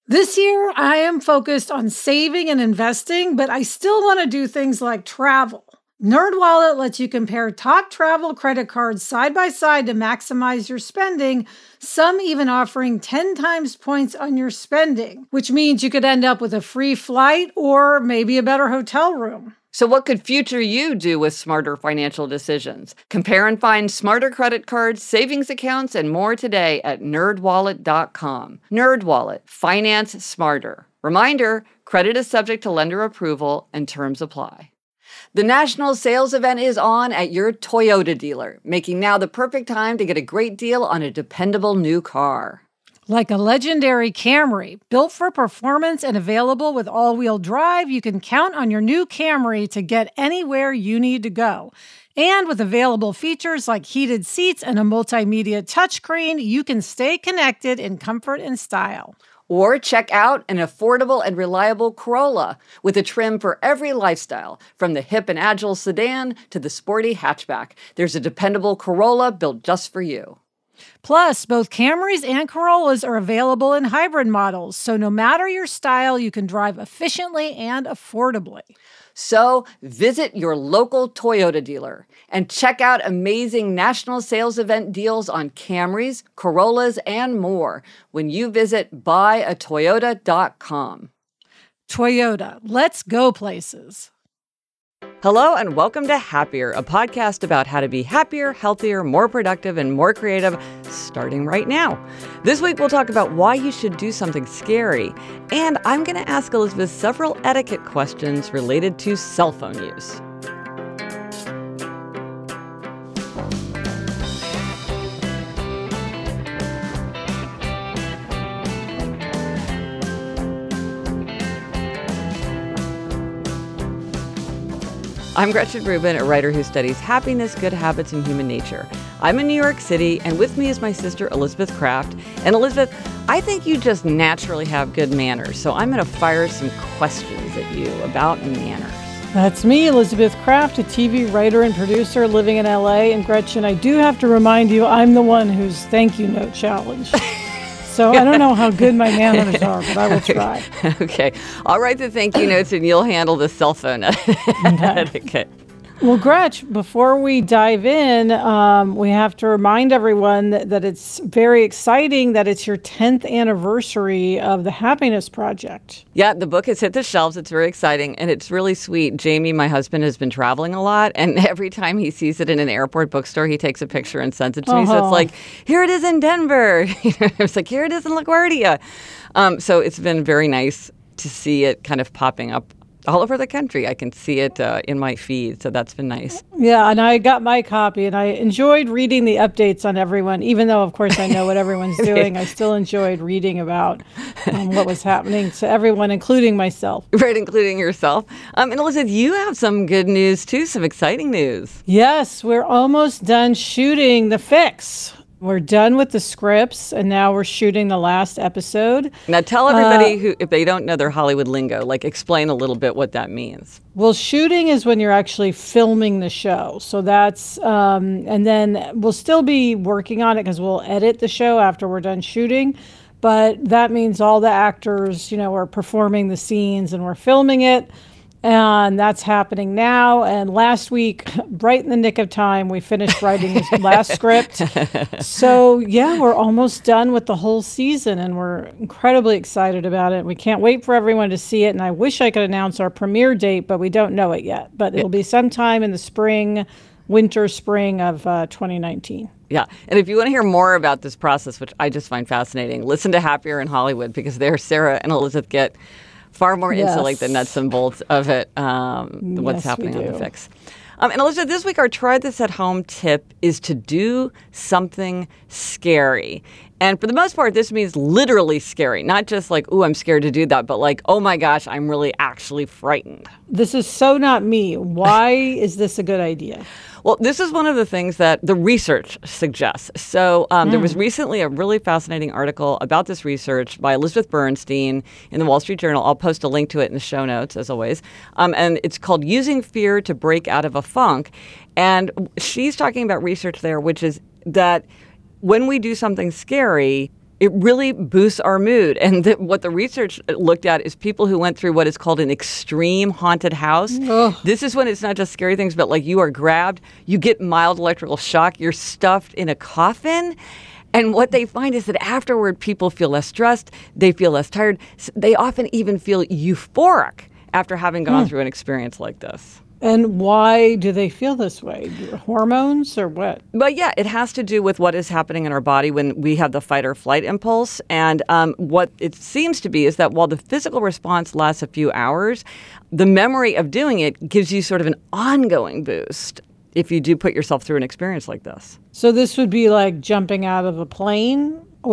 This year, I am focused on saving and investing, but I still want to do things like travel. NerdWallet lets you compare top travel credit cards side by side to maximize your spending, some even offering 10 times points on your spending, which means you could end up with a free flight or maybe a better hotel room. So what could future you do with smarter financial decisions? Compare and find smarter credit cards, savings accounts, and more today at nerdwallet.com. NerdWallet. Finance smarter. Reminder, credit is subject to lender approval and terms apply. The national sales event is on at your Toyota dealer, making now the perfect time to get a great deal on a dependable new car. Like a legendary Camry, built for performance and available with all-wheel drive, you can count on your new Camry to get anywhere you need to go. And with available features like heated seats and a multimedia touchscreen, you can stay connected in comfort and style. Or check out an affordable and reliable Corolla with a trim for every lifestyle, from the hip and agile sedan to the sporty hatchback. There's a dependable Corolla built just for you. Plus, both Camrys and Corollas are available in hybrid models, so no matter your style, you can drive efficiently and affordably. So visit your local Toyota dealer and check out amazing national sales event deals on Camrys, Corollas, and more when you visit buyatoyota.com. Toyota, let's go places. Hello and welcome to Happier, a podcast about how to be happier, healthier, more productive, and more creative, starting right now. This week we'll talk about why you should do something scary, and I'm going to ask Elizabeth several etiquette questions related to cell phone use. I'm Gretchen Rubin, a writer who studies happiness, good habits, and human nature. I'm in New York City, and with me is my sister, Elizabeth Craft. And Elizabeth, I think you just naturally have good manners, so I'm going to fire some questions at you about manners. That's me, Elizabeth Craft, a TV writer and producer living in LA. And Gretchen, I do have to remind you, I'm the one whose thank you note challenge. So I don't know how good my manners are, but I will try. Okay. I'll write the thank you notes and you'll handle the cell phone etiquette. Well, Gretch, before we dive in, we have to remind everyone that it's very exciting that it's your 10th anniversary of the Happiness Project. Yeah, the book has hit the shelves. It's very exciting, and it's really sweet. Jamie, my husband, has been traveling a lot, and every time he sees it in an airport bookstore, he takes a picture and sends it to me. So it's like, here it is in Denver. It's like, here it is in LaGuardia. So it's been very nice to see it kind of popping up all over the country. I can see it in my feed, so that's been nice. Yeah, and I got my copy, and I enjoyed reading the updates on everyone. Even though, of course, I know what everyone's doing, I still enjoyed reading about what was happening to everyone, including myself. Right, including yourself. And Elizabeth, you have some good news, too, some exciting news. Yes, we're almost done shooting The Fix. We're done with the scripts, and now we're shooting the last episode. Now tell everybody who, if they don't know their Hollywood lingo, like explain a little bit what that means. Well, shooting is when you're actually filming the show. So that's, and then we'll still be working on it because we'll edit the show after we're done shooting. But that means all the actors, are performing the scenes and we're filming it. And that's happening now. And last week, right in the nick of time, we finished writing this last script. So, yeah, we're almost done with the whole season, and we're incredibly excited about it. We can't wait for everyone to see it. And I wish I could announce our premiere date, but we don't know it yet. But it'll be sometime in the spring of 2019. Yeah. And if you want to hear more about this process, which I just find fascinating, listen to Happier in Hollywood, because there Sarah and Elizabeth get far more into like the nuts and bolts of it, what's happening on The Fix. And Elizabeth, this week our try this at home tip is to do something scary. And for the most part, this means literally scary, not just like, ooh, I'm scared to do that, but like, oh my gosh, I'm really actually frightened. This is so not me. Why is this a good idea? Well, this is one of the things that the research suggests. So there was recently a really fascinating article about this research by Elizabeth Bernstein in the Wall Street Journal. I'll post a link to it in the show notes, as always. And it's called Using Fear to Break Out of a Funk. And she's talking about research there, which is that when we do something scary, it really boosts our mood. And what the research looked at is people who went through what is called an extreme haunted house. Oh. This is when it's not just scary things, but like you are grabbed, you get mild electrical shock, you're stuffed in a coffin. And what they find is that afterward, people feel less stressed, they feel less tired. They often even feel euphoric after having gone through an experience like this. And why do they feel this way? Hormones or what? But yeah, it has to do with what is happening in our body when we have the fight or flight impulse. And what it seems to be is that while the physical response lasts a few hours, the memory of doing it gives you sort of an ongoing boost if you do put yourself through an experience like this. So this would be like jumping out of a plane,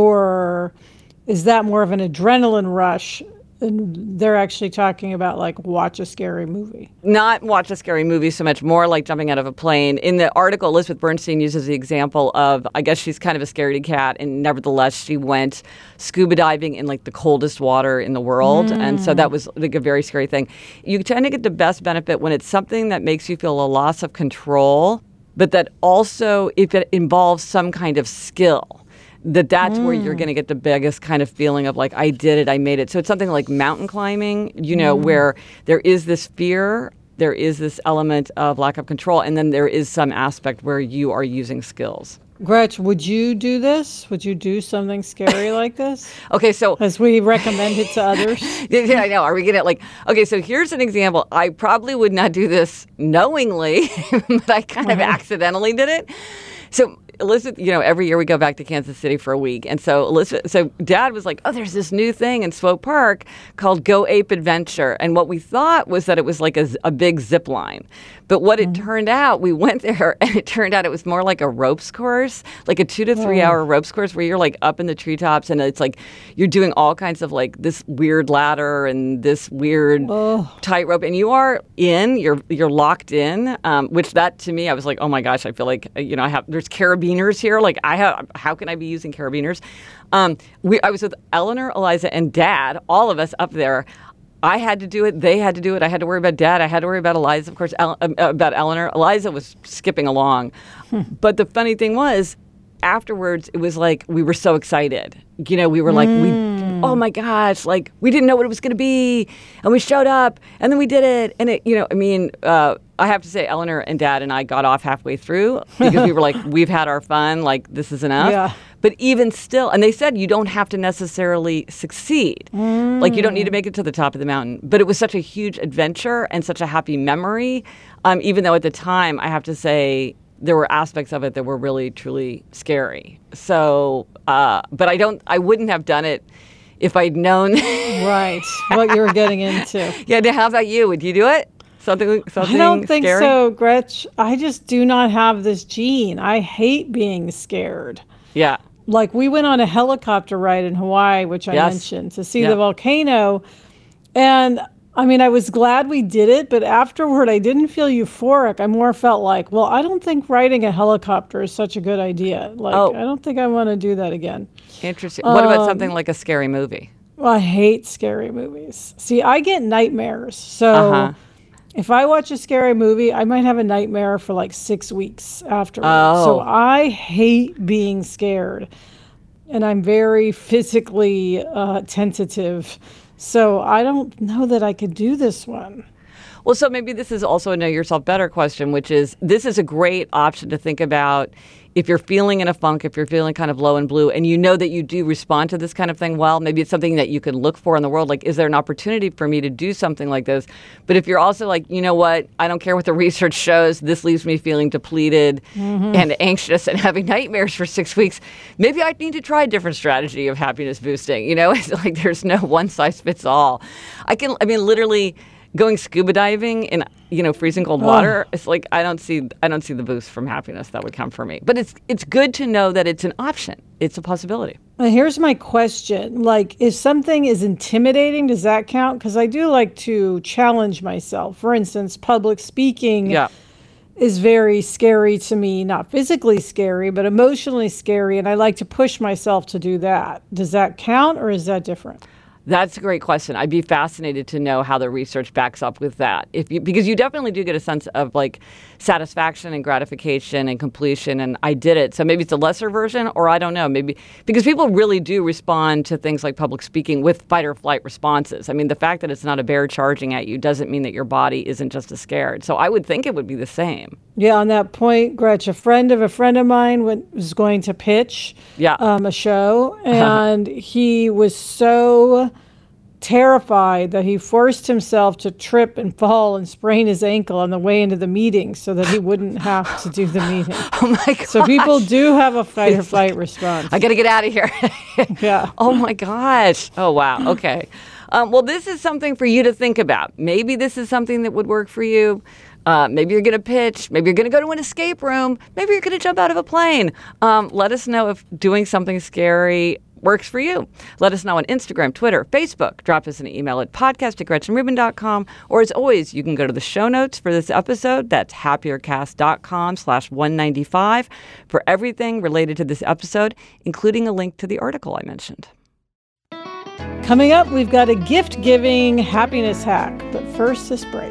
or is that more of an adrenaline rush? And they're actually talking about like watch a scary movie. Not watch a scary movie so much, more like jumping out of a plane. In the article, Elizabeth Bernstein uses the example of, I guess she's kind of a scaredy cat, and nevertheless she went scuba diving in like the coldest water in the world. And so that was like a very scary thing. You tend to get the best benefit when it's something that makes you feel a loss of control, but that also, if it involves some kind of skill, that's where you're going to get the biggest kind of feeling of like, I did it, I made it. So it's something like mountain climbing, where there is this fear, there is this element of lack of control, and then there is some aspect where you are using skills. Gretch, would you do this? Would you do something scary like this? Okay, so... as we recommend it to others? Yeah, I know. Are we going to like... Okay, so here's an example. I probably would not do this knowingly, but I kind of accidentally did it. So Elizabeth, every year we go back to Kansas City for a week. And so Dad was like, oh, there's this new thing in Swope Park called Go Ape Adventure. And what we thought was that it was like a big zip line. But what it turned out, we went there and it turned out it was more like a ropes course, like a 2 to 3 hour ropes course where you're like up in the treetops and it's like you're doing all kinds of like this weird ladder and this weird tightrope. And you are you're locked in, which that to me, I was like, oh my gosh, I feel like, there's carabiners here. Like how can I be using carabiners? I was with Eleanor, Eliza, and Dad, all of us up there. I had to do it. They had to do it. I had to worry about Dad. I had to worry about Eliza, of course, about Eleanor. Eliza was skipping along. But the funny thing was, afterwards, it was like we were so excited. We were like, oh my gosh, like we didn't know what it was going to be. And we showed up and then we did it. And I have to say, Eleanor and Dad and I got off halfway through because we were like, we've had our fun. Like, this is enough. Yeah. But even still, and they said you don't have to necessarily succeed. Like, you don't need to make it to the top of the mountain. But it was such a huge adventure and such a happy memory, even though at the time, I have to say, there were aspects of it that were really, truly scary. So, but I wouldn't have done it if I'd known. Right, what you were getting into. Yeah, how about you? Would you do it? Something I don't think scary? So, Gretch. I just do not have this gene. I hate being scared. Yeah. Like, we went on a helicopter ride in Hawaii, which I mentioned, to see the volcano. And, I was glad we did it, but afterward, I didn't feel euphoric. I more felt like, well, I don't think riding a helicopter is such a good idea. Like, I don't think I want to do that again. Interesting. What about something like a scary movie? Well, I hate scary movies. See, I get nightmares. So if I watch a scary movie, I might have a nightmare for like 6 weeks afterwards. So I hate being scared. And I'm very physically tentative. So I don't know that I could do this one. Well, so maybe this is also a know yourself better question, which is this is a great option to think about if you're feeling in a funk, if you're feeling kind of low and blue, and you know that you do respond to this kind of thing well, maybe it's something that you can look for in the world. Like, is there an opportunity for me to do something like this? But if you're also like, you know what, I don't care what the research shows, this leaves me feeling depleted and anxious and having nightmares for 6 weeks, maybe I need to try a different strategy of happiness boosting. It's like there's no one size fits all. Literally going scuba diving in, freezing cold water, it's like I don't see the boost from happiness that would come for me. But it's good to know that it's an option. It's a possibility. Here's my question. Like, if something is intimidating, does that count? Because I do like to challenge myself. For instance, public speaking is very scary to me. Not physically scary, but emotionally scary. And I like to push myself to do that. Does that count or is that different? That's a great question. I'd be fascinated to know how the research backs up with that. Because you definitely do get a sense of like satisfaction and gratification and completion, and I did it. So maybe it's a lesser version, or I don't know, maybe because people really do respond to things like public speaking with fight or flight responses. I mean, the fact that it's not a bear charging at you doesn't mean that your body isn't just as scared. So I would think it would be the same. Yeah, on that point, Gretch, a friend of mine was going to pitch a show, and he was so terrified that he forced himself to trip and fall and sprain his ankle on the way into the meeting so that he wouldn't have to do the meeting. Oh my gosh. So people do have a fight or flight response. I got to get out of here. Yeah. Oh my gosh. Oh, wow. Okay. Well, this is something for you to think about. Maybe this is something that would work for you. Maybe you're going to pitch. Maybe you're going to go to an escape room. Maybe you're going to jump out of a plane. Let us know if doing something scary works for you. Let us know on Instagram, Twitter, Facebook. Drop us an email at podcast@GretchenRubin.com. Or as always, you can go to the show notes for this episode. That's happiercast.com/195 for everything related to this episode, including a link to the article I mentioned. Coming up, we've got a gift-giving happiness hack. But first, this break.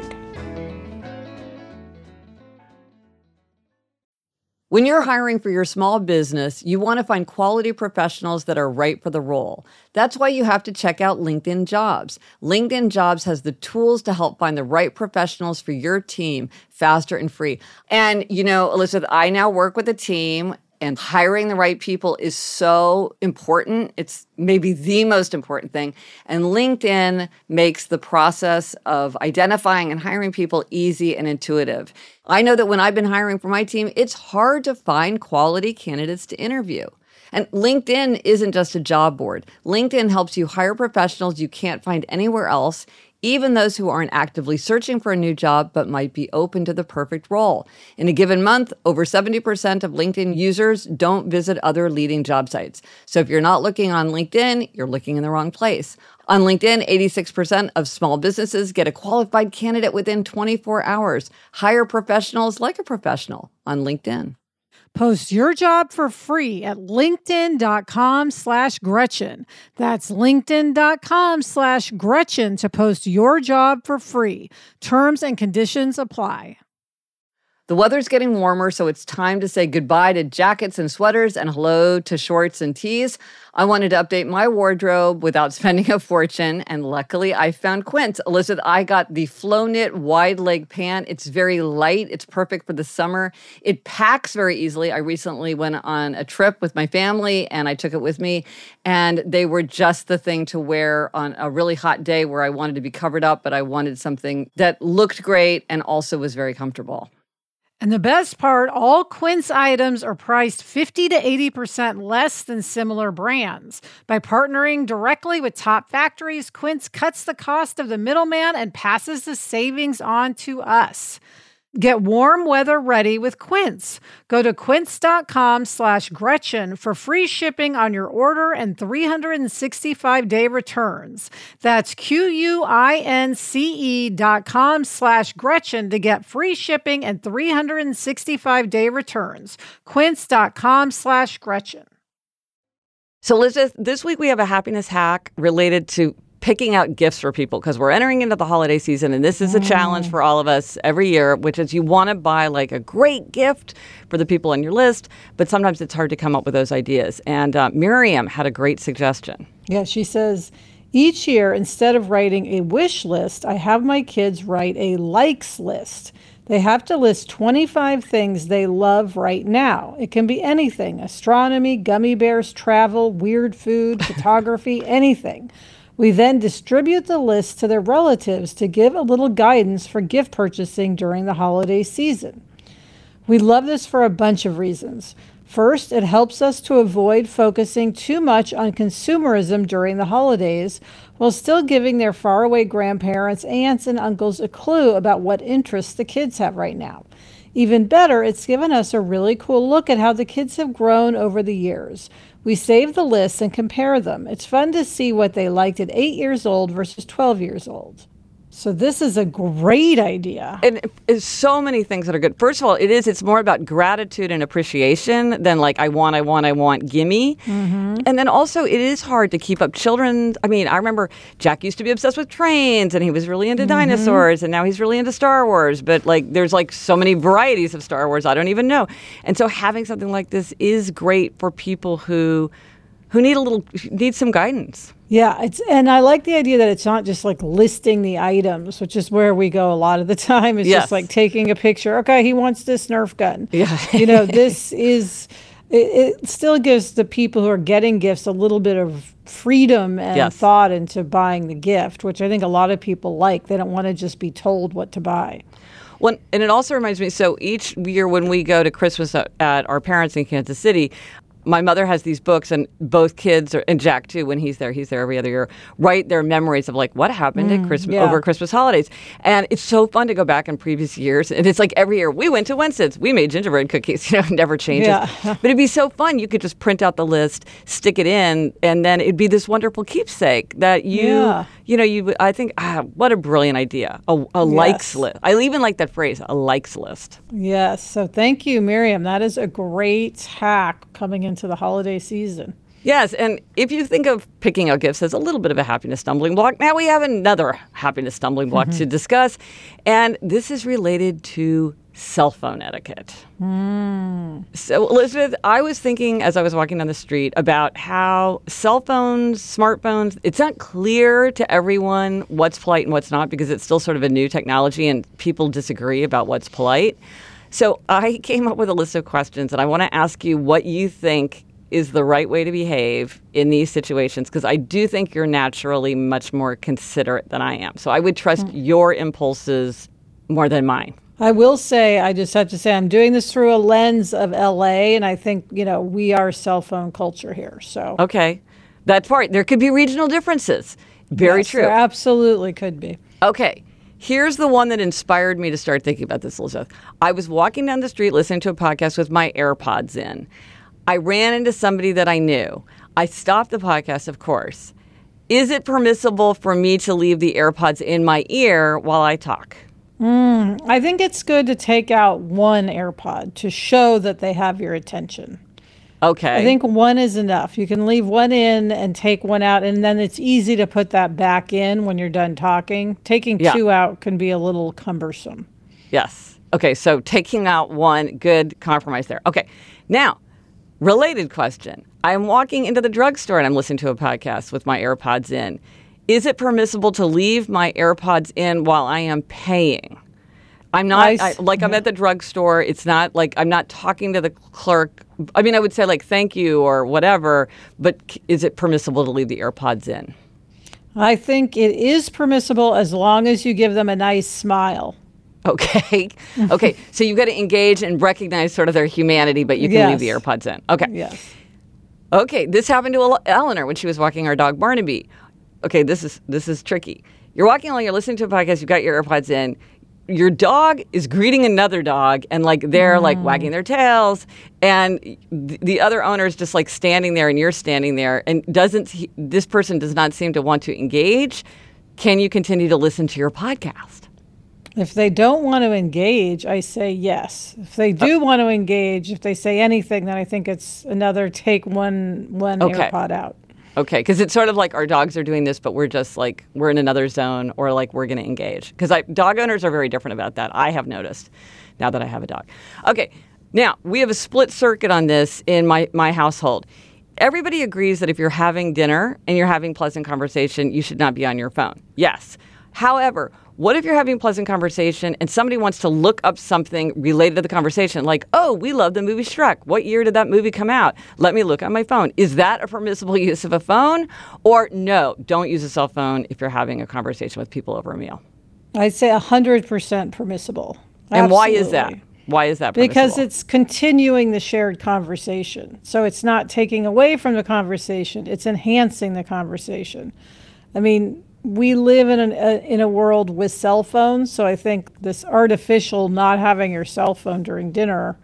When you're hiring for your small business, you want to find quality professionals that are right for the role. That's why you have to check out LinkedIn Jobs. LinkedIn Jobs has the tools to help find the right professionals for your team faster and free. And, you know, Elizabeth, I now work with a team, and hiring the right people is so important. It's maybe the most important thing. And LinkedIn makes the process of identifying and hiring people easy and intuitive. I know that when I've been hiring for my team, it's hard to find quality candidates to interview. And LinkedIn isn't just a job board. LinkedIn helps you hire professionals you can't find anywhere else, even those who aren't actively searching for a new job but might be open to the perfect role. In a given month, over 70% of LinkedIn users don't visit other leading job sites. So if you're not looking on LinkedIn, you're looking in the wrong place. On LinkedIn, 86% of small businesses get a qualified candidate within 24 hours. Hire professionals like a professional on LinkedIn. Post your job for free at linkedin.com/Gretchen. That's linkedin.com/Gretchen to post your job for free. Terms and conditions apply. The weather's getting warmer, so it's time to say goodbye to jackets and sweaters and hello to shorts and tees. I wanted to update my wardrobe without spending a fortune, and luckily I found Quince. Elizabeth, I got the Flow Knit wide leg pant. It's very light. It's perfect for the summer. It packs very easily. I recently went on a trip with my family, and I took it with me, and they were just the thing to wear on a really hot day where I wanted to be covered up, but I wanted something that looked great and also was very comfortable. And the best part, all Quince items are priced 50 to 80% less than similar brands. By partnering directly with top factories, Quince cuts the cost of the middleman and passes the savings on to us. Get warm weather ready with Quince. Go to quince.com/Gretchen for free shipping on your order and 365-day returns. That's QUINCE.com/Gretchen to get free shipping and 365-day returns. Quince.com/Gretchen. So Elizabeth, this week we have a happiness hack related to picking out gifts for people because we're entering into the holiday season, and this is a challenge for all of us every year, which is you want to buy like a great gift for the people on your list, but sometimes it's hard to come up with those ideas. And Miriam had a great suggestion. Yeah, she says, each year, instead of writing a wish list, I have my kids write a likes list. They have to list 25 things they love right now. It can be anything: astronomy, gummy bears, travel, weird food, photography, anything. We then distribute the list to their relatives to give a little guidance for gift purchasing during the holiday season. We love this for a bunch of reasons. First, it helps us to avoid focusing too much on consumerism during the holidays while still giving their faraway grandparents, aunts, and uncles a clue about what interests the kids have right now. Even better, it's given us a really cool look at how the kids have grown over the years. We save the lists and compare them. It's fun to see what they liked at 8 years old versus 12 years old. So this is a great idea. And it's so many things that are good. First of all, it's more about gratitude and appreciation than like, I want, gimme. Mm-hmm. And then also, it is hard to keep up children. I mean, I remember Jack used to be obsessed with trains, and he was really into dinosaurs, and now he's really into Star Wars. But like, there's like so many varieties of Star Wars, I don't even know. And so having something like this is great for people who need some guidance. Yeah, and I like the idea that it's not just like listing the items, which is where we go a lot of the time. It's just like taking a picture. Okay, he wants this Nerf gun. Yeah. This is, it still gives the people who are getting gifts a little bit of freedom and thought into buying the gift, which I think a lot of people like. They don't want to just be told what to buy. Well, and it also reminds me, so each year when we go to Christmas at our parents in Kansas City, my mother has these books, and both kids, and Jack too, when he's there every other year, write their memories of like what happened at Christmas over Christmas holidays. And it's so fun to go back in previous years. And it's like every year, we went to Winston's, we made gingerbread cookies, it never changes. Yeah. But it'd be so fun. You could just print out the list, stick it in, and then it'd be this wonderful keepsake that I think, what a brilliant idea. A likes list. I even like that phrase, a likes list. Yes. So thank you, Miriam. That is a great hack coming into the holiday season. Yes, and if you think of picking out gifts as a little bit of a happiness stumbling block, now we have another happiness stumbling block to discuss, and this is related to cell phone etiquette. So, Elizabeth, I was thinking as I was walking down the street about how cell phones, smartphones, it's not clear to everyone what's polite and what's not, because it's still sort of a new technology and people disagree about what's polite. So I came up with a list of questions, and I want to ask you what you think is the right way to behave in these situations, because I do think you're naturally much more considerate than I am. So I would trust your impulses more than mine. I will say, I just have to say, I'm doing this through a lens of LA, and I think, we are cell phone culture here. So okay. That part, there could be regional differences. Very true. There absolutely could be. Okay. Here's the one that inspired me to start thinking about this, Elizabeth. I was walking down the street listening to a podcast with my AirPods in. I ran into somebody that I knew. I stopped the podcast, of course. Is it permissible for me to leave the AirPods in my ear while I talk? I think it's good to take out one AirPod to show that they have your attention. Okay. I think one is enough. You can leave one in and take one out, and then it's easy to put that back in when you're done talking. Taking two out can be a little cumbersome. Yes. Okay, so taking out one, good compromise there. Okay, now, related question. I'm walking into the drugstore and I'm listening to a podcast with my AirPods in. Is it permissible to leave my AirPods in while I am paying? I'm not, I'm at the drugstore. It's not like I'm not talking to the clerk. I mean, I would say like, thank you or whatever, but is it permissible to leave the AirPods in? I think it is permissible as long as you give them a nice smile. Okay. Okay. So you've got to engage and recognize sort of their humanity, but you can leave the AirPods in. Okay. Yes. Okay. This happened to Eleanor when she was walking our dog Barnaby. Okay. This is tricky. You're walking along, you're listening to a podcast, you've got your AirPods in. Your dog is greeting another dog, and like they're like wagging their tails, and the other owner is just like standing there, and you're standing there, and this person does not seem to want to engage. Can you continue to listen to your podcast? If they don't want to engage, I say yes. If they do want to engage, if they say anything, then I think it's another take one AirPod out. Okay, because it's sort of like our dogs are doing this, but we're just like, we're in another zone, or like we're going to engage. Because dog owners are very different about that. I have noticed now that I have a dog. Okay, now we have a split circuit on this in my household. Everybody agrees that if you're having dinner and you're having pleasant conversation, you should not be on your phone. Yes. However, what if you're having pleasant conversation and somebody wants to look up something related to the conversation? Like, oh, we love the movie Shrek. What year did that movie come out? Let me look on my phone. Is that a permissible use of a phone? Or no, don't use a cell phone if you're having a conversation with people over a meal. I'd say 100% permissible. And why is that? Why is that permissible? Because it's continuing the shared conversation. So it's not taking away from the conversation. It's enhancing the conversation. I mean, we live in a world with cell phones, so I think this artificial not having your cell phone during dinner,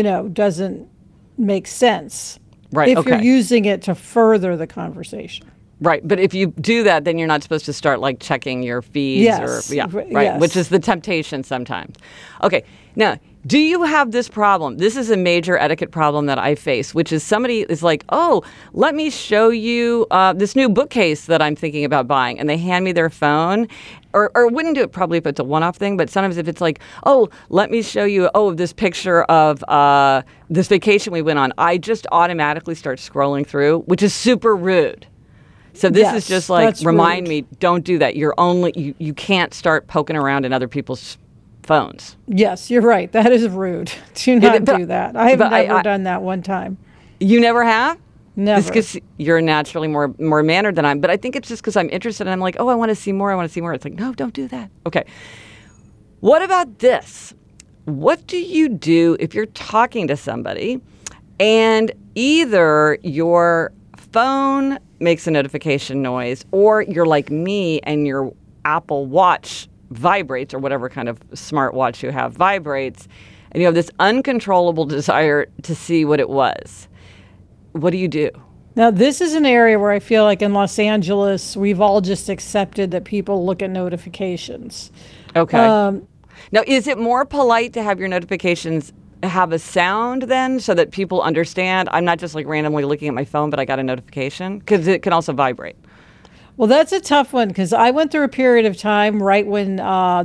doesn't make sense. Right. If you're using it to further the conversation. Right. But if you do that, then you're not supposed to start like checking your feeds yes. right. Yes. Which is the temptation sometimes. Okay. Now, do you have this problem? This is a major etiquette problem that I face, which is somebody is like, oh, let me show you this new bookcase that I'm thinking about buying. And they hand me their phone or wouldn't do it probably if it's a one-off thing. But sometimes if it's like, oh, let me show you, this picture of this vacation we went on. I just automatically start scrolling through, which is super rude. So this is just like, remind me, don't do that. You can't start poking around in other people's phones. Yes, you're right. That is rude. Do not do that. I have never done that one time. You never have? Never. It's because you're naturally more mannered than I am. But I think it's just because I'm interested and I'm like, oh, I want to see more. It's like, no, don't do that. Okay. What about this? What do you do if you're talking to somebody and either your phone makes a notification noise or you're like me and your Apple Watch vibrates or whatever kind of smartwatch you have vibrates and you have this uncontrollable desire to see what it was. What do you do? Now, this is an area where I feel like in Los Angeles, we've all just accepted that people look at notifications. Okay. Now, is it more polite to have your notifications have a sound then so that people understand I'm not just like randomly looking at my phone, but I got a notification? Because it can also vibrate. Well, that's a tough one because I went through a period of time right when the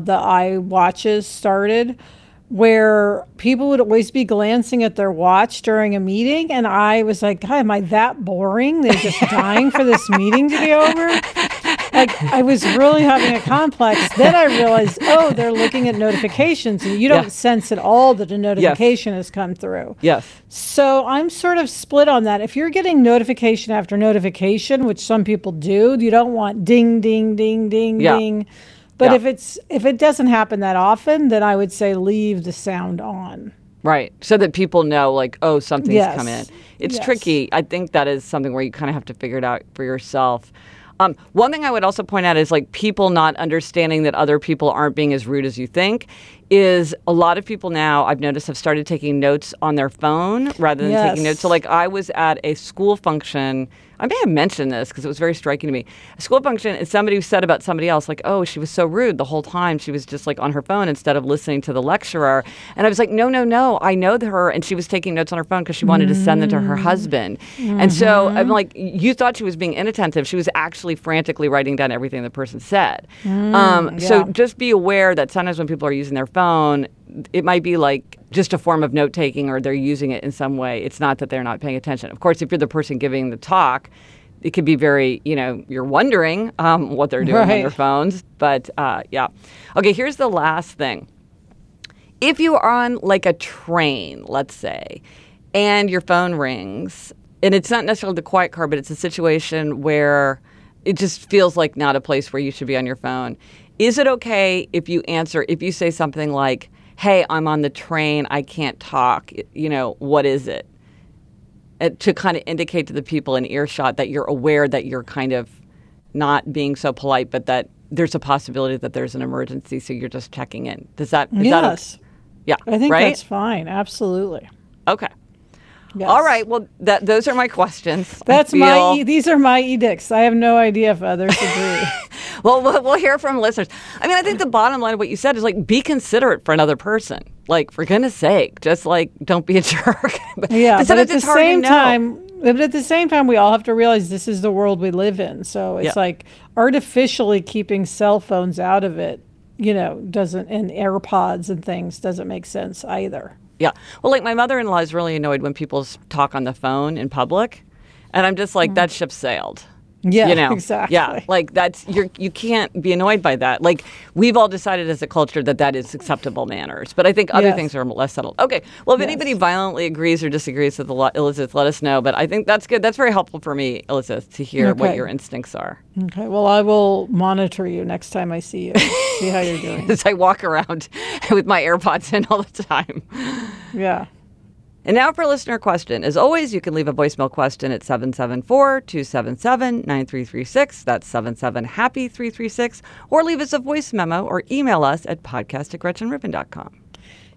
iWatches started where people would always be glancing at their watch during a meeting. And I was like, God, am I that boring? They're just dying for this meeting to be over. Like, I was really having a complex. Then I realized, they're looking at notifications and you don't sense at all that a notification has come through. Yes. So I'm sort of split on that. If you're getting notification after notification, which some people do, you don't want ding, ding, ding, ding, ding. But if it doesn't happen that often, then I would say leave the sound on. Right. So that people know like, something's come in. It's tricky. I think that is something where you kind of have to figure it out for yourself. One thing I would also point out is like people not understanding that other people aren't being as rude as you think is a lot of people now I've noticed have started taking notes on their phone rather than taking notes. So like I was at a school function. I may have mentioned this because it was very striking to me. A school function and somebody who said about somebody else like, oh, she was so rude the whole time. She was just like on her phone instead of listening to the lecturer. And I was like, no, I know her. And she was taking notes on her phone because she wanted to send them to her husband. And so I'm like, you thought she was being inattentive. She was actually frantically writing down everything the person said. So just be aware that sometimes when people are using their phone, it might be like just a form of note taking or they're using it in some way. It's not that they're not paying attention. Of course, if you're the person giving the talk, it could be very, you're wondering what they're doing on their phones. But Okay, here's the last thing. If you are on like a train, let's say, and your phone rings, and it's not necessarily the quiet car, but it's a situation where it just feels like not a place where you should be on your phone. Is it okay if you say something like, hey, I'm on the train, I can't talk, what is it? To kind of indicate to the people in earshot that you're aware that you're kind of not being so polite, but that there's a possibility that there's an emergency, so you're just checking in. Is that yeah, I think that's fine. Absolutely. Okay. Yes. All right. Well, those are my questions. These are my edicts. I have no idea if others agree. Well, we'll hear from listeners. I mean, I think the bottom line of what you said is like, be considerate for another person. Like, for goodness sake, just like, don't be a jerk. But at the same time, we all have to realize this is the world we live in. So it's like artificially keeping cell phones out of it, doesn't, and AirPods and things doesn't make sense either. Yeah. Well, like my mother-in-law is really annoyed when people talk on the phone in public. And I'm just like, that ship sailed. Yeah, exactly. Yeah, like you can't be annoyed by that. Like we've all decided as a culture that is acceptable manners, but I think other things are less settled. Okay, well, if anybody violently agrees or disagrees with Elizabeth, let us know. But I think that's good. That's very helpful for me, Elizabeth, to hear what your instincts are. Okay, well, I will monitor you next time I see you, see how you're doing. As I walk around with my AirPods in all the time. Yeah. And now for a listener question. As always, you can leave a voicemail question at 774-277-9336. That's 77-HAPPY-336. Or leave us a voice memo or email us at podcast@gretchenrubin.com.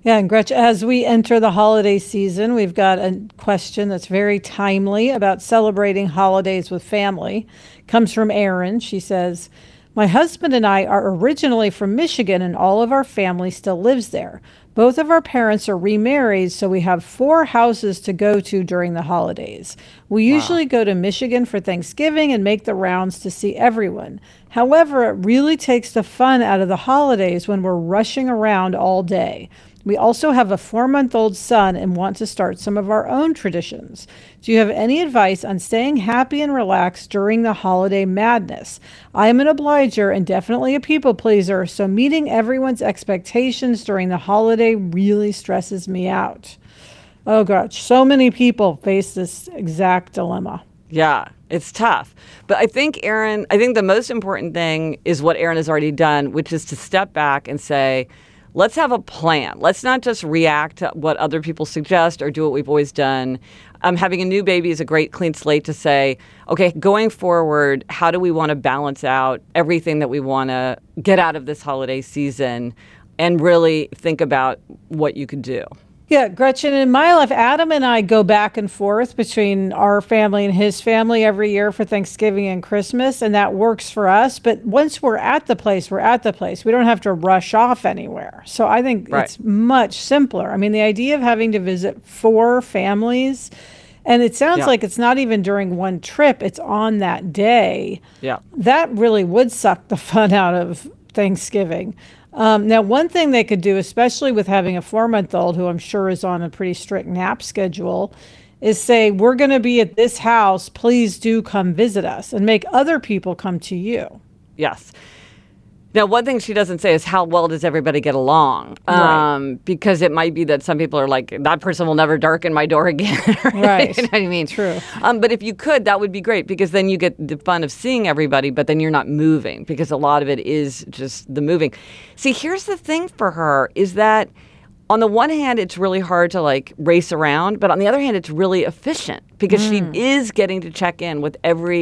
Yeah, and Gretchen, as we enter the holiday season, we've got a question that's very timely about celebrating holidays with family. Comes from Erin. She says, my husband and I are originally from Michigan, and all of our family still lives there. Both of our parents are remarried, so we have 4 houses to go to during the holidays. We usually go to Michigan for Thanksgiving and make the rounds to see everyone. However, it really takes the fun out of the holidays when we're rushing around all day. We also have a 4-month-old son and want to start some of our own traditions. Do you have any advice on staying happy and relaxed during the holiday madness? I am an obliger and definitely a people pleaser, so meeting everyone's expectations during the holiday really stresses me out. Oh gosh, so many people face this exact dilemma. Yeah, it's tough. But I think, Erin, the most important thing is what Erin has already done, which is to step back and say, let's have a plan. Let's not just react to what other people suggest or do what we've always done. Having a new baby is a great clean slate to say, okay, going forward, how do we want to balance out everything that we want to get out of this holiday season and really think about what you could do? Yeah, Gretchen, in my life, Adam and I go back and forth between our family and his family every year for Thanksgiving and Christmas, and that works for us. But once we're at the place, we're at the place. We don't have to rush off anywhere. So I think it's much simpler. I mean, the idea of having to visit 4 families, and it sounds like it's not even during one trip, it's on that day. Yeah. That really would suck the fun out of Thanksgiving. Now, one thing they could do, especially with having a 4-month-old who I'm sure is on a pretty strict nap schedule, is say, we're going to be at this house. Please do come visit us, and make other people come to you. Yes. Now, one thing she doesn't say is how well does everybody get along? Right. Because it might be that some people are like, that person will never darken my door again. Right. You know what I mean? True. But if you could, that would be great, because then you get the fun of seeing everybody, but then you're not moving, because a lot of it is just the moving. See, here's the thing for her is that on the one hand, it's really hard to like race around, but on the other hand, it's really efficient because she is getting to check in with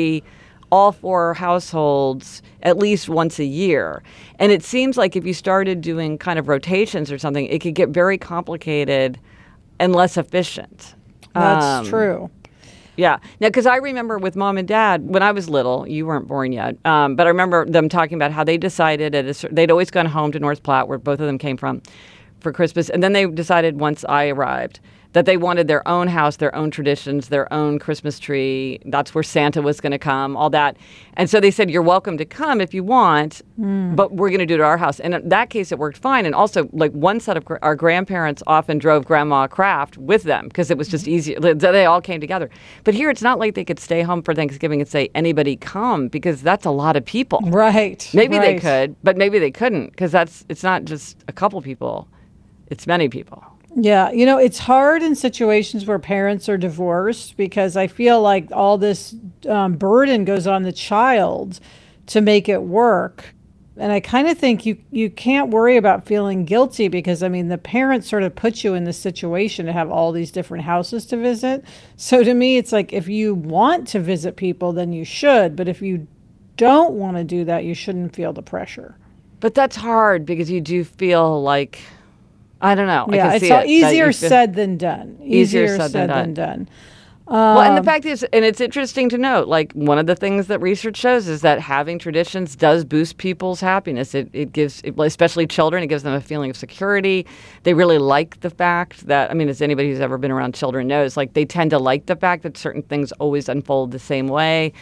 all 4 households at least once a year. And it seems like if you started doing kind of rotations or something, it could get very complicated and less efficient. That's true. Yeah. Now, because I remember with Mom and Dad, when I was little, you weren't born yet, but I remember them talking about how they decided they'd always gone home to North Platte, where both of them came from, for Christmas. And then they decided once I arrived that they wanted their own house, their own traditions, their own Christmas tree. That's where Santa was going to come, all that. And so they said, you're welcome to come if you want, but we're going to do it at our house. And in that case, it worked fine. And also, like, one set of our grandparents often drove Grandma Kraft with them because it was just easier. They all came together. But here, it's not like they could stay home for Thanksgiving and say, anybody come, because that's a lot of people. Right. Maybe they could, but maybe they couldn't, because it's not just a couple people. It's many people. Yeah, it's hard in situations where parents are divorced, because I feel like all this burden goes on the child to make it work. And I kind of think you can't worry about feeling guilty, because, I mean, the parents sort of put you in this situation to have all these different houses to visit. So to me, it's like, if you want to visit people, then you should. But if you don't want to do that, you shouldn't feel the pressure. But that's hard, because you do feel like, I don't know. Yeah, it's all easier said than done. Easier said than done. Well, and the fact is, and it's interesting to note, like, one of the things that research shows is that having traditions does boost people's happiness. It gives, especially children, it gives them a feeling of security. They really like the fact that, I mean, as anybody who's ever been around children knows, like, they tend to like the fact that certain things always unfold the same way.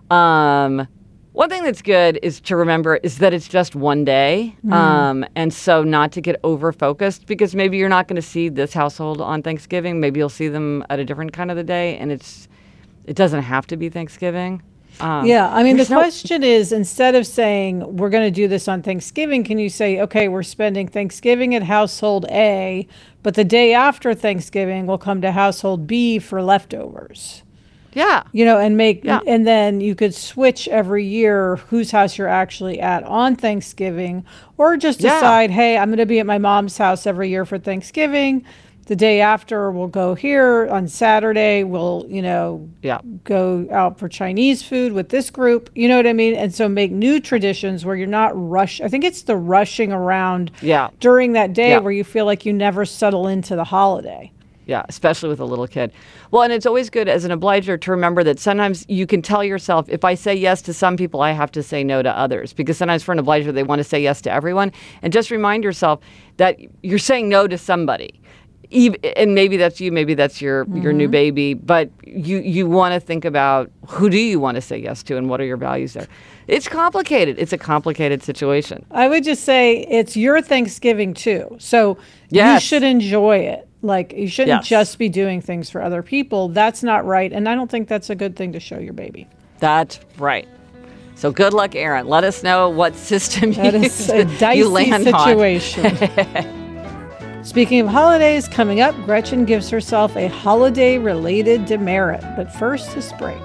One thing that's good is to remember is that it's just one day. And so not to get over-focused, because maybe you're not going to see this household on Thanksgiving. Maybe you'll see them at a different kind of the day, and it doesn't have to be Thanksgiving. Yeah, I mean, the question is, instead of saying, we're going to do this on Thanksgiving, can you say, okay, we're spending Thanksgiving at household A, but the day after Thanksgiving, we'll come to household B for leftovers. Yeah. And then you could switch every year whose house you're actually at on Thanksgiving, or just decide, hey, I'm going to be at my mom's house every year for Thanksgiving. the day after, we'll go here. On Saturday, we'll, go out for Chinese food with this group. You know what I mean? And so make new traditions where you're not I think it's the rushing around during that day where you feel like you never settle into the holiday. Yeah, especially with a little kid. Well, and it's always good as an obliger to remember that sometimes you can tell yourself, if I say yes to some people, I have to say no to others. Because sometimes for an obliger, they want to say yes to everyone. And just remind yourself that you're saying no to somebody. And maybe that's you, maybe that's your new baby. But you want to think about who do you want to say yes to and what are your values there. It's complicated. It's a complicated situation. I would just say it's your Thanksgiving, too. So you should enjoy it. Like, you shouldn't just be doing things for other people. That's not right. And I don't think that's a good thing to show your baby. That's right. So good luck, Erin. Let us know what system that is a dicey situation. Speaking of holidays, coming up, Gretchen gives herself a holiday-related demerit. But first, this break.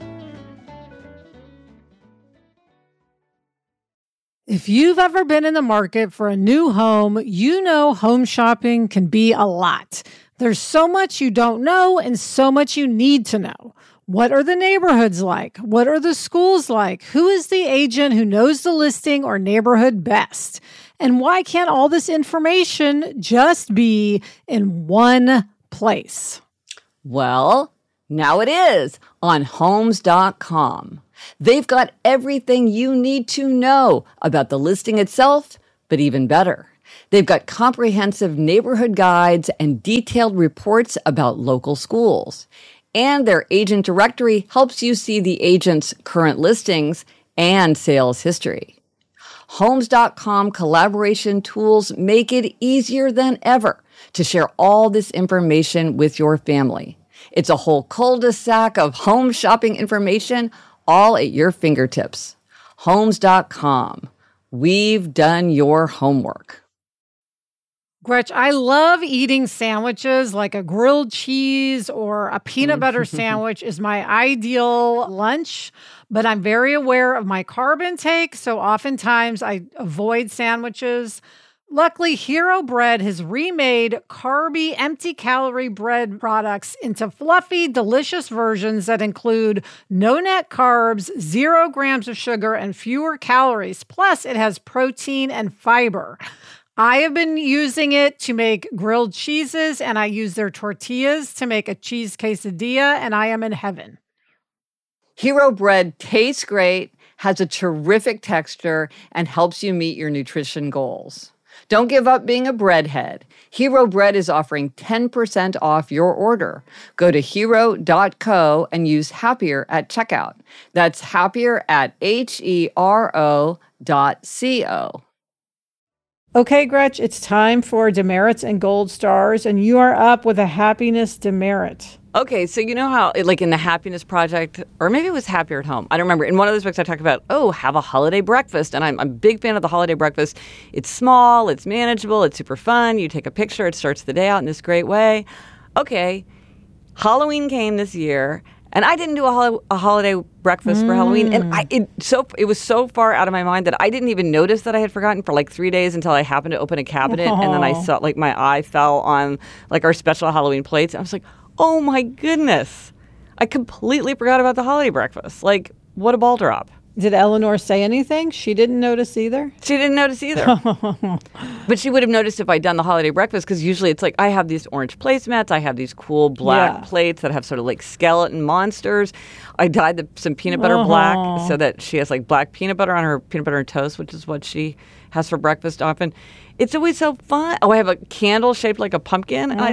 If you've ever been in the market for a new home, you know home shopping can be a lot. There's so much you don't know and so much you need to know. What are the neighborhoods like? What are the schools like? Who is the agent who knows the listing or neighborhood best? And why can't all this information just be in one place? Well, now it is on Homes.com. They've got everything you need to know about the listing itself, but even better, they've got comprehensive neighborhood guides and detailed reports about local schools. And their agent directory helps you see the agent's current listings and sales history. Homes.com collaboration tools make it easier than ever to share all this information with your family. It's a whole cul-de-sac of home shopping information all at your fingertips. Homes.com. We've done your homework. Gretch, I love eating sandwiches, like a grilled cheese or a peanut butter sandwich is my ideal lunch, but I'm very aware of my carb intake, so oftentimes I avoid sandwiches. Luckily, Hero Bread has remade carby, empty-calorie bread products into fluffy, delicious versions that include no net carbs, 0 grams of sugar, and fewer calories. Plus, it has protein and fiber. I have been using it to make grilled cheeses, and I use their tortillas to make a cheese quesadilla, and I am in heaven. Hero Bread tastes great, has a terrific texture, and helps you meet your nutrition goals. Don't give up being a breadhead. Hero Bread is offering 10% off your order. Go to hero.co and use Happier at checkout. That's Happier at HERO.co. Okay, Gretch, it's time for demerits and gold stars, and you are up with a happiness demerit. Okay, so you know how, like in the Happiness Project, or maybe it was Happier at Home, I don't remember. In one of those books I talk about, have a holiday breakfast, and I'm a big fan of the holiday breakfast. It's small, it's manageable, it's super fun. You take a picture, it starts the day out in this great way. Okay, Halloween came this year, and I didn't do a holiday breakfast for Halloween, and it was so far out of my mind that I didn't even notice that I had forgotten for like 3 days until I happened to open a cabinet, and then I saw, like, my eye fell on like our special Halloween plates, and I was like, oh my goodness, I completely forgot about the holiday breakfast. Like, what a ball drop. Did Eleanor say anything? She didn't notice either? She didn't notice either. But she would have noticed if I'd done the holiday breakfast, because usually it's like I have these orange placemats. I have these cool black plates that have sort of like skeleton monsters. I dyed some peanut butter black so that she has like black peanut butter on her peanut butter and toast, which is what she has for breakfast often. It's always so fun. Oh, I have a candle shaped like a pumpkin. And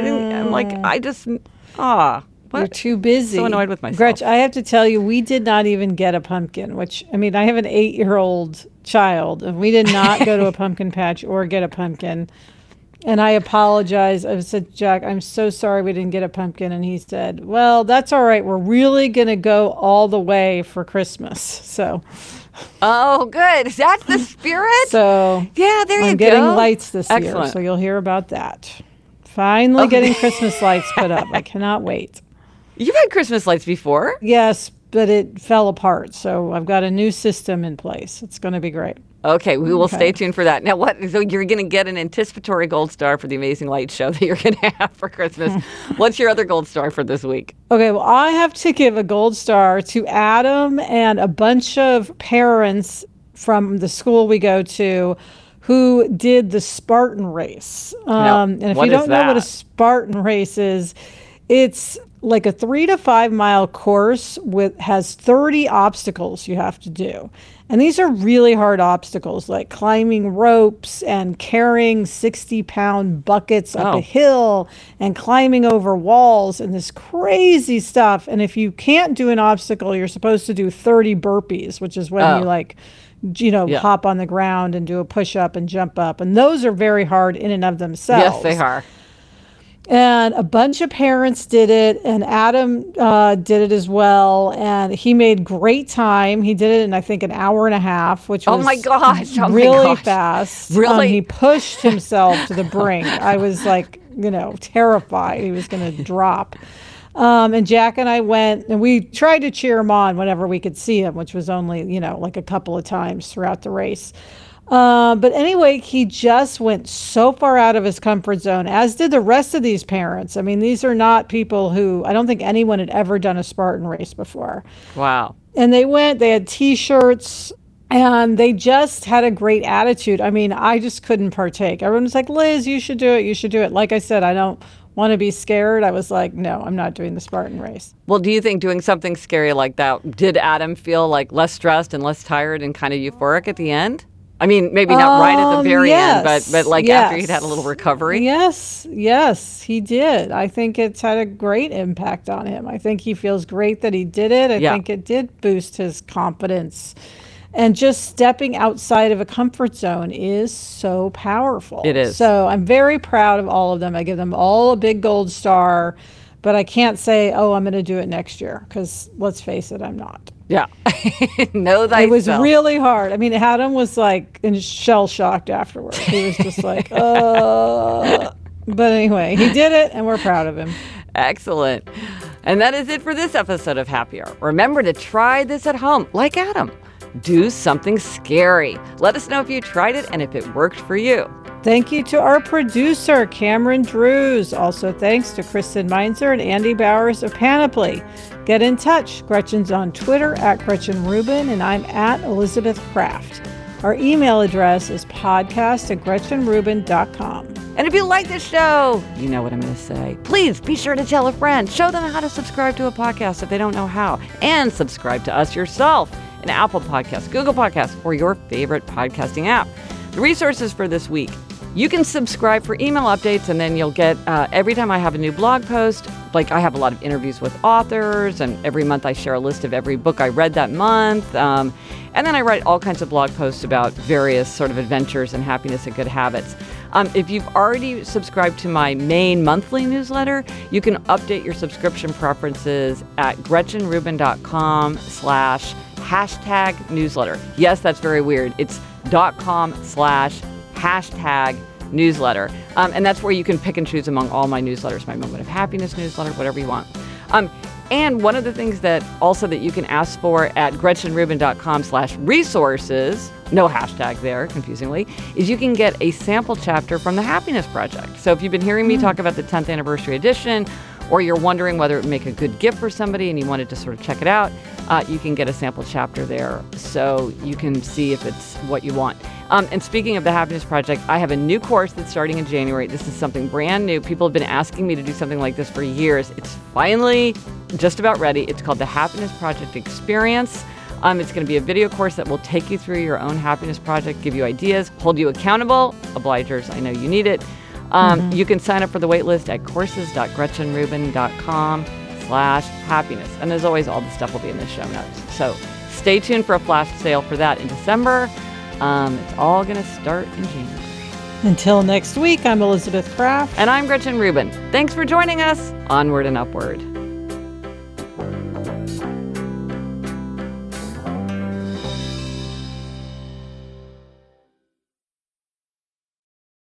What? You're too busy. So annoyed with myself. Gretch, I have to tell you, we did not even get a pumpkin, which, I mean, I have an 8-year-old child, and we did not go to a pumpkin patch or get a pumpkin. And I apologize. I said, Jack, I'm so sorry we didn't get a pumpkin. And he said, well, that's all right. We're really going to go all the way for Christmas. So. Oh, good. That's the spirit? So. Yeah, there you go. I'm getting lights this Excellent. year, so you'll hear about that. Finally getting Christmas lights put up. I cannot wait. You've had Christmas lights before. Yes, but it fell apart. So I've got a new system in place. It's going to be great. Okay, we will stay tuned for that. Now, so you're going to get an anticipatory gold star for the Amazing Light show that you're going to have for Christmas. What's your other gold star for this week? Okay, well, I have to give a gold star to Adam and a bunch of parents from the school we go to who did the Spartan race. And if you don't know what a Spartan race is, it's like a 3 to 5 mile course has 30 obstacles you have to do. And these are really hard obstacles, like climbing ropes and carrying 60-pound buckets up a hill and climbing over walls and this crazy stuff. And if you can't do an obstacle, you're supposed to do 30 burpees, which is when you hop on the ground and do a push-up and jump up. And those are very hard in and of themselves. Yes, they are. And a bunch of parents did it, and Adam did it as well, and he made great time. He did it in, I think, an hour and a half, which was really fast. Really? He pushed himself to the brink. I was like, terrified he was going to drop. And Jack and I went, and we tried to cheer him on whenever we could see him, which was only, like a couple of times throughout the race. But anyway, he just went so far out of his comfort zone, as did the rest of these parents. I mean, these are not people who, I don't think anyone had ever done a Spartan race before. Wow. And they had T-shirts, and they just had a great attitude. I mean, I just couldn't partake. Everyone was like, Liz, you should do it. You should do it. Like I said, I don't want to be scared. I was like, no, I'm not doing the Spartan race. Well, do you think doing something scary like that, did Adam feel like less stressed and less tired and kind of euphoric at the end? I mean, maybe not right at the very end, but like after he'd had a little recovery? Yes, he did. I think it's had a great impact on him. I think he feels great that he did it. I think it did boost his confidence. And just stepping outside of a comfort zone is so powerful. It is. So I'm very proud of all of them. I give them all a big gold star, but I can't say, I'm going to do it next year, because let's face it, I'm not. Yeah. Know thyself. It was really hard. I mean, Adam was like shell-shocked afterwards. He was just like, But anyway, he did it, and we're proud of him. Excellent. And that is it for this episode of Happy Hour. Remember to try this at home, like Adam. Do something scary. Let us know if you tried it and if it worked for you. Thank you to our producer, Cameron Drews. Also, thanks to Kristen Meinzer and Andy Bowers of Panoply. Get in touch. Gretchen's on Twitter @Gretchen Rubin, and I'm @Elizabeth Kraft. Our email address is podcast@GretchenRubin.com. And if you like this show, you know what I'm going to say. Please be sure to tell a friend. Show them how to subscribe to a podcast if they don't know how. And subscribe to us yourself in Apple Podcasts, Google Podcasts, or your favorite podcasting app. The resources for this week. You can subscribe for email updates, and then you'll get, every time I have a new blog post, like I have a lot of interviews with authors, and every month I share a list of every book I read that month. And then I write all kinds of blog posts about various sort of adventures and happiness and good habits. If you've already subscribed to my main monthly newsletter, you can update your subscription preferences at GretchenRubin.com/#newsletter. Yes, that's very weird. It's .com/#newsletter. And that's where you can pick and choose among all my newsletters, my Moment of Happiness newsletter, whatever you want. And one of the things that you can ask for at GretchenRubin.com/resources, no hashtag there, confusingly, is you can get a sample chapter from the Happiness Project. So if you've been hearing me talk about the 10th anniversary edition, or you're wondering whether it would make a good gift for somebody and you wanted to sort of check it out, you can get a sample chapter there so you can see if it's what you want. And speaking of the Happiness Project, I have a new course that's starting in January. This is something brand new. People have been asking me to do something like this for years. It's finally just about ready. It's called the Happiness Project Experience. It's going to be a video course that will take you through your own happiness project, give you ideas, hold you accountable. Obligers, I know you need it. You can sign up for the waitlist at courses.GretchenRubin.com/happiness. And as always, all the stuff will be in the show notes. So stay tuned for a flash sale for that in December. It's all going to start in January. Until next week, I'm Elizabeth Kraft. And I'm Gretchen Rubin. Thanks for joining us. Onward and upward.